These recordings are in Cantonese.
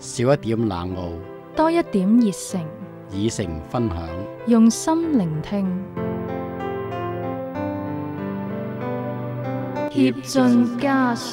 少一點冷傲， 多一點熱誠， 以誠分享。 用心聆聽，協進家書。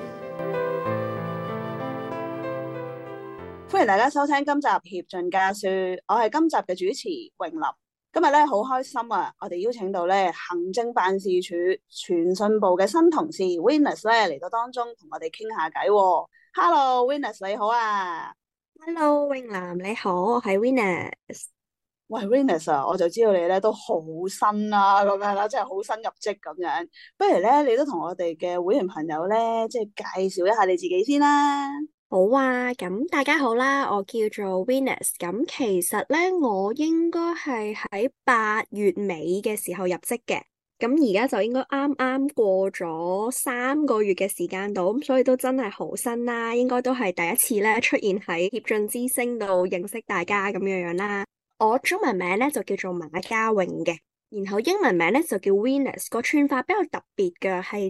歡迎大家收聽今集協進家書，我係今集嘅主持詠琳。今日咧好開心啊！我哋邀請到咧行政辦事處傳訊部嘅新同事 Venus 咧嚟到當中同我哋傾下偈。Hello，Venus 你好啊 Hello，詠琳你好，我係 Venus。 喂 Venus 啊，我就知道你咧都好新啦，咁樣啦，即係好新入職咁樣。不如咧，你都同我哋嘅會員朋友咧，即係介紹一下你自己先啦。 好啊，咁大家好啦，我叫做 Venus。咁其實咧，我應該係喺8月尾嘅時候入職嘅。咁而家就應該啱啱過咗3個月嘅時間度，咁所以都真係好新啦。應該都係第一次咧出現喺協進之聲度認識大家咁樣樣啦。我中文名咧就叫做馬家穎嘅，然後英文名咧就叫 Venus， 個串法比較特別嘅係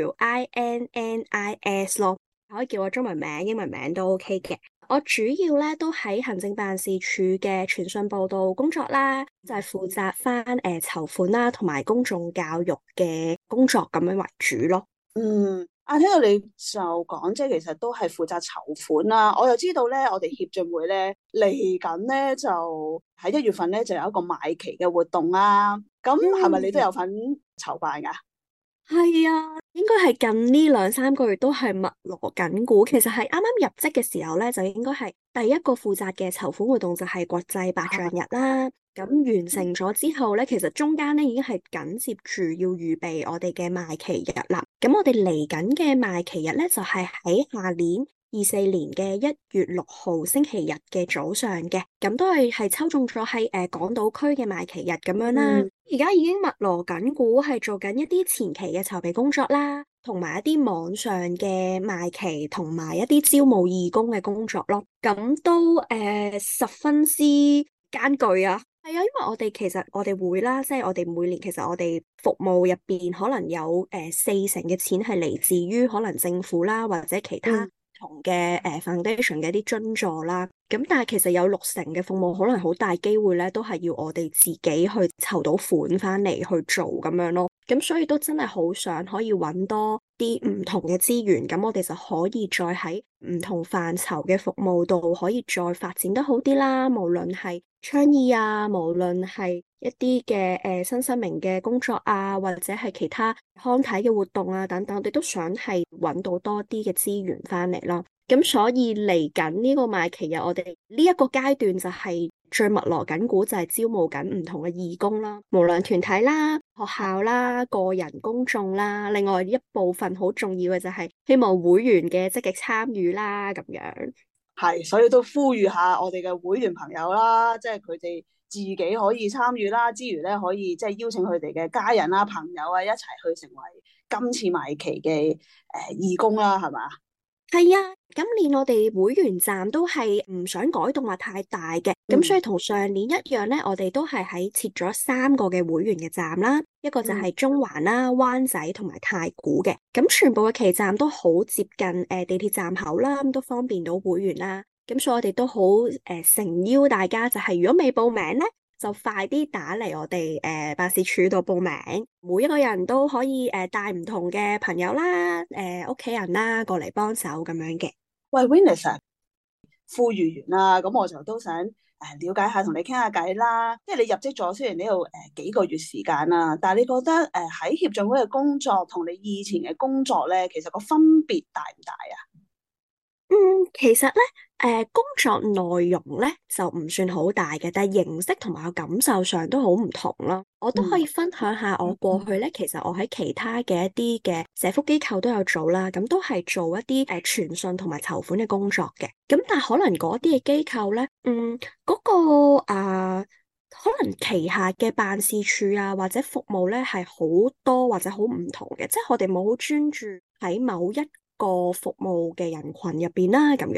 WINNIS 咯，可以叫我中文名、英文名都 OK 嘅。我主要咧都喺行政辦事處嘅傳訊部度工作啦，就係負責翻籌款啦同埋公眾教育嘅工作咁樣為主咯。 聽到你就講，即係其實都係負責籌款啦。我又知道咧，我哋協進會咧嚟緊咧就喺1月份咧就有一個賣旗嘅活動啦。咁係咪你都有份籌辦噶？ 係啊，應該係近呢2-3個月都係密鑼緊鼓。其實係啱啱入職嘅時候咧，就應該係第一個負責嘅籌款活動就係國際白象日啦。咁完成咗之後咧，其實中間咧已經係緊接住要預備我哋嘅賣旗日啦。咁我哋嚟緊嘅賣旗日咧，就係喺下年24年嘅1月6號星期日嘅早上嘅。咁都係抽中咗喺港島區嘅賣旗日咁樣啦。而家已經密鑼緊鼓，係做緊一啲前期嘅籌備工作啦，同埋一啲網上嘅賣旗，同埋一啲招募義工嘅工作咯。咁都十分之艱巨啊！係啊，因為我哋會啦，即係我哋每年其實我哋服務入邊可能有40%嘅錢係嚟自於可能政府啦，或者其他同嘅foundation 嘅一啲津助啦。咁但係其實有60%嘅服務可能好大機會咧，都係要我哋自己去籌到款翻嚟去做咁樣咯。咁所以都真係好想可以揾多啲唔同嘅資源，咁我哋就可以再喺唔同範疇嘅服務度可以再發展得好啲啦。無論係倡議啊，無論係一啲嘅新生命嘅工作啊，或者係其他康體嘅活動啊等等，我哋都想係揾到多啲嘅資源翻嚟咯。咁所以嚟緊呢個賣旗日，我哋呢一個階段就係最密鑼緊鼓，就係招募緊唔同嘅義工啦，無論團體啦、學校啦、個人公眾啦，另外一部分好重要嘅就係希望會員嘅積極參與啦，咁樣。 係，所以都呼籲下我哋嘅會員朋友啦，即係佢哋自己可以參與啦，之餘咧可以即係邀請佢哋嘅家人啦、朋友啊一齊去成為今次賣旗嘅義工啦，係嘛？ 係啊，今年我哋會員站都係唔想改動話太大嘅，咁所以同上年一樣咧，我哋都係喺設咗3個嘅會員嘅站啦，一個就係中環啦、灣仔同埋太古嘅，咁全部嘅旗站都好接近地鐵站口啦，咁都方便到會員啦，咁所以我哋都好誠邀大家，就係如果未報名咧，就快啲打嚟我哋辦事處度報名，每一個人都可以帶唔同嘅朋友啦、屋企人啦過嚟幫手咁樣嘅。 喂 Venus 呼籲完啦，咁我就都想了解下，同你傾下偈啦。即係你入職咗雖然呢度幾個月時間啦，但係你覺得喺協進會嘅工作同你以前嘅工作咧，其實個分別大唔大啊？ 其實咧，工作內容咧就唔算好大嘅，但係形式同埋個感受上都好唔同咯。我都可以分享下我過去咧，其實我喺其他嘅一啲嘅社福機構都有做啦，咁都係做一啲傳訊同埋籌款嘅工作嘅。咁但係可能嗰啲嘅機構咧，嗰個可能旗下嘅辦事處啊或者服務咧係好多或者好唔同嘅，即係我哋冇好專注喺某一個服務嘅人群入邊啦，咁樣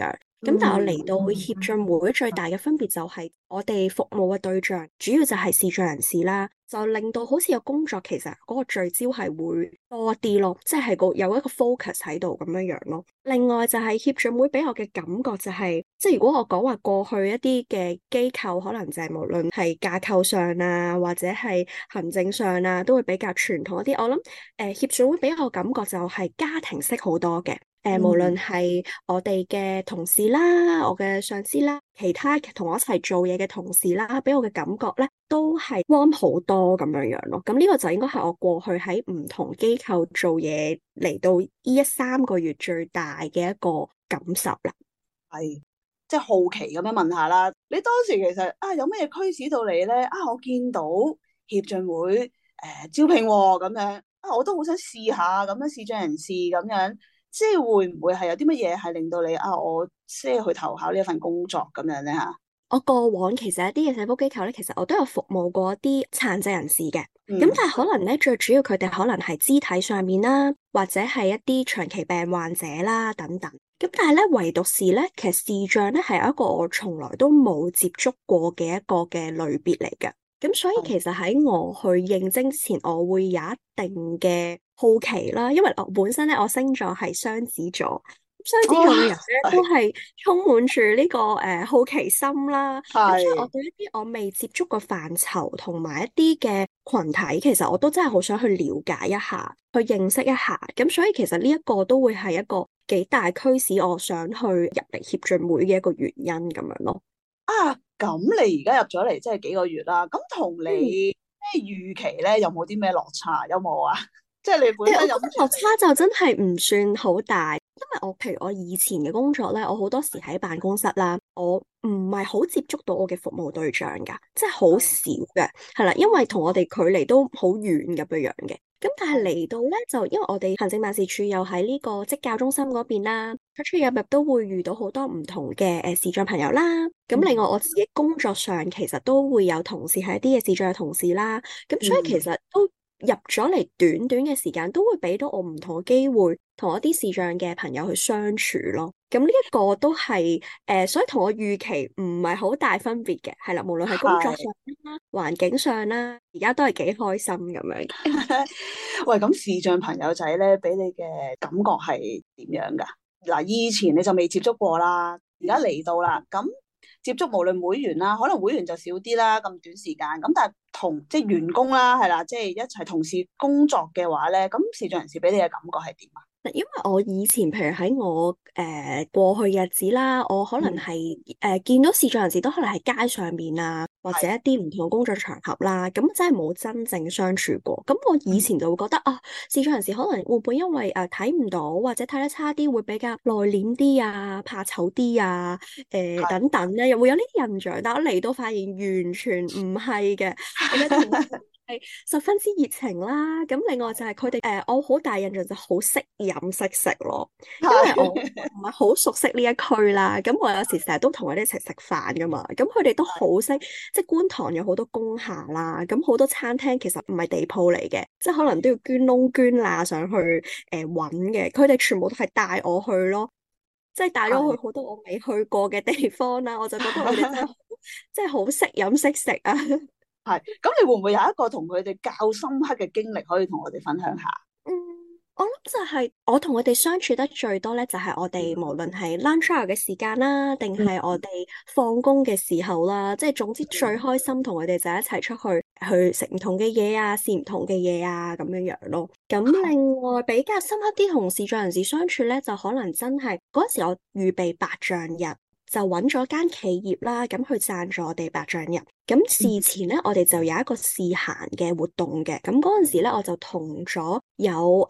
咁但係我嚟到協進會最大嘅分別就係我哋服務嘅對象主要就係視障人士啦，就令到好似個工作其實嗰個聚焦係會多啲咯，即係有一個 focus 喺度咁樣樣咯。另外就係協進會俾我嘅感覺就係，即係如果我講話過去一啲嘅機構，可能就係無論係架構上啊，或者係行政上啊，都會比較傳統一啲。我諗協進會俾我感覺就係家庭式好多嘅。無論係我哋嘅同事啦，我嘅上司啦，其他同我一齊做嘢嘅同事啦，俾我嘅感覺咧，都係 warm 好多咁樣樣咯。咁呢個就應該係我過去喺唔同機構做嘢嚟到呢3個月最大嘅一個感受啦。 係，即係好奇咁樣問下啦，你當時其實有咩嘢驅使到你咧？我見到協進會招聘咁樣，我都好想試下咁樣視障人士咁樣。即係會唔會係有啲乜嘢係令到你我即係去投考呢一份工作咁樣咧嚇？ 我過往其實一啲嘅社福機構咧，其實我都有服務過一啲殘疾人士嘅，咁但係可能咧最主要佢哋可能係肢體上面啦，或者係一啲長期病患者啦等等。咁但係咧唯獨是咧，其實視障咧係一個我從來都冇接觸過嘅一個嘅類別嚟嘅。咁所以其實喺我去應徵之前，我會有一定嘅好奇啦，因為我本身咧我星座係雙子座，雙子座嘅人咧都係充滿住呢個好奇心啦。咁所以我對一啲我未接觸嘅範疇同埋一啲嘅群體，其實我都真係好想去了解一下，去認識一下。咁所以其實呢一個都會係一個幾大驅使我想去入嚟協進會嘅一個原因咁樣咯。 咁你而家入咗嚟即係幾個月啦？咁同你咩預期咧有冇啲咩落差？有冇啊？即係你本身有落差就真係唔算好大，因為譬如我以前嘅工作咧，我好多時喺辦公室啦，我唔係好接觸到我嘅服務對象噶，即係好少嘅，係啦，因為同我哋距離都好遠咁樣樣嘅。咁但係嚟到咧，就因為我哋行政辦事處又喺呢個職教中心嗰邊啦，出入入都會遇到好多唔同嘅視障朋友啦。咁另外我自己工作上其實都會有同事係一啲嘅視障嘅同事啦。咁所以其實都入咗嚟短短嘅時間，都會俾到我唔同嘅機會，同一啲視障嘅朋友去相處咯。咁呢一個都係所以同我預期唔係好大分別嘅，係啦，無論係工作上啦、環境上啦，而家都係幾開心咁樣。 喂，咁視障朋友仔咧，俾你嘅感覺係點樣噶？嗱，以前你就未接觸過啦，而家嚟到啦，咁接觸無論會員啦，可能會員就少啲啦，咁短時間，咁但係即係員工啦，係啦，即係一齊同事工作嘅話咧，咁視障人士俾你嘅感覺係點啊？ 因為我以前譬如喺我過去日子啦，我可能係見到視障人士都可能喺街上面啊，或者一啲唔同嘅工作場合啦，咁真係冇真正相處過。咁我以前就會覺得視障人士可能會唔會因為睇唔到或者睇得差啲，會比較內斂啲啊、怕醜啲啊、等等咧，又會有呢啲印象。但我嚟到發現完全唔係嘅，係十分之熱情啦，咁另外就係佢哋我好大印象就好識飲識食咯，因為我唔係好熟悉呢一區啦，咁我有時成日都同佢哋一齊食飯噶嘛，咁佢哋都好識，即係觀塘有好多工廈啦，咁好多餐廳其實唔係地鋪嚟嘅，即係可能都要捐窿捐罅上去搵嘅，佢哋全部都係帶我去咯，即係帶咗我去好多我未去過嘅地方啦，我就覺得佢哋真係真係好識飲識食啊！ 係，咁你會唔會有一個同佢哋較深刻嘅經歷可以同我哋分享下？ 我諗就係我同佢哋相處得最多咧，就係我哋無論係 lunch hour 嘅時間啦，定係我哋放工嘅時候啦，即係總之最開心同佢哋就一齊出去食唔同嘅嘢啊，試唔同嘅嘢啊，咁樣樣咯。咁另外比較深刻啲同視障人士相處咧，就可能真係嗰時我預備白象日。就揾咗間企業啦，咁去贊助我哋白象日。咁事前咧，我哋就有一個試行嘅活動嘅。咁嗰陣時咧，我就同咗有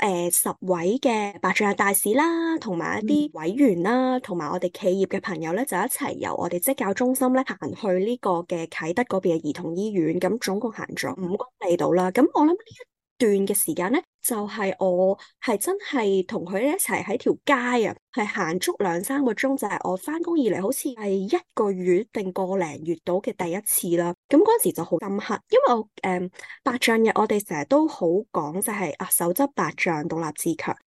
10位嘅白象日大使啦，同埋一啲委員啦，同埋我哋企業嘅朋友咧，就一齊由我哋職教中心咧行去呢個嘅啟德嗰邊嘅兒童醫院。咁總共行咗5公里度啦。咁我諗呢一段嘅時間咧，就係我係真係同佢一齊喺條街啊，係行足2-3個鐘，就係我翻工以嚟好似係1個月定個零月到嘅第一次啦。咁嗰時就好深刻，因為我白象日我哋成日都好講就係手執白象獨立自強。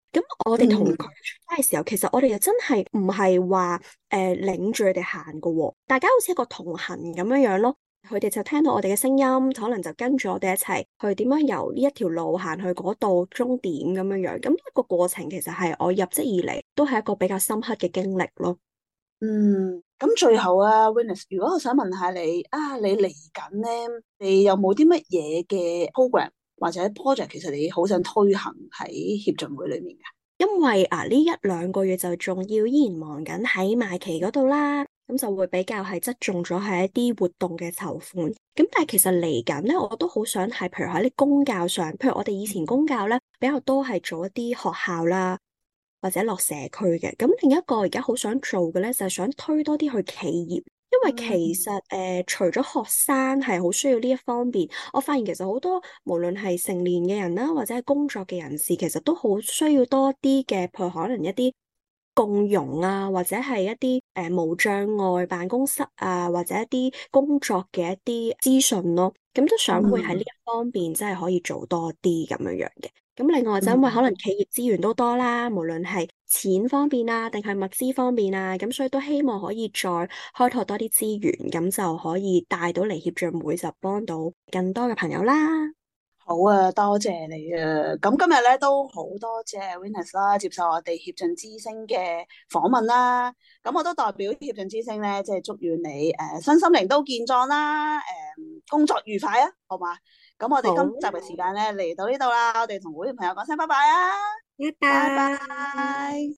咁我哋同佢嗯出街嘅時候，其實我哋又真係唔係話領住佢哋行噶喎，大家好似一個同行咁樣樣咯。佢哋就聽到我哋嘅聲音，可能就跟住我哋一齊去點樣由呢一條路行去嗰度終點咁樣樣。咁呢一個過程其實係我入職以嚟都係一個比較深刻嘅經歷咯。 咁最後啊，Venus，如果我想問下你啊，你嚟緊咧，你有冇啲乜嘢嘅 program 或者 project，其實你好想推行喺協進會裏面嘅？ 因為呢一兩個月就仲要依然忙緊喺賣旗嗰度啦，咁就會比較係側重咗喺一啲活動嘅籌款。咁但係其實嚟緊咧，我都好想係，譬如喺啲公教上，譬如我哋以前公教咧比較多係做一啲學校啦，或者落社區嘅。咁另一個而家好想做嘅咧，就係想推多啲去企業。因為其實除咗學生係好需要呢一方面，我發現其實好多無論係成年嘅人啦，或者係工作嘅人士，其實都好需要多啲嘅，譬如可能一啲共融啊，或者係一啲無障礙辦公室啊，或者一啲工作嘅一啲資訊咯。咁都想會喺呢一方面真係可以做多啲咁樣樣嘅。咁另外就因為可能企業資源都多啦，無論係錢方面啊，定係物資方面啊，咁所以都希望可以再開拓多啲資源，咁就可以帶到嚟協進會，就幫到更多嘅朋友啦。 好啊，多謝你啊！咁今日咧都好多謝 Venus 啦，接受我哋協進之聲嘅訪問啦。咁我都代表協進之聲咧，即係祝願你身心靈都健壯啦，工作愉快啊，好嘛？咁我哋好， 今集嘅時間咧嚟到呢度啦，我哋同會員朋友講聲拜拜啊， 拜拜拜。 拜。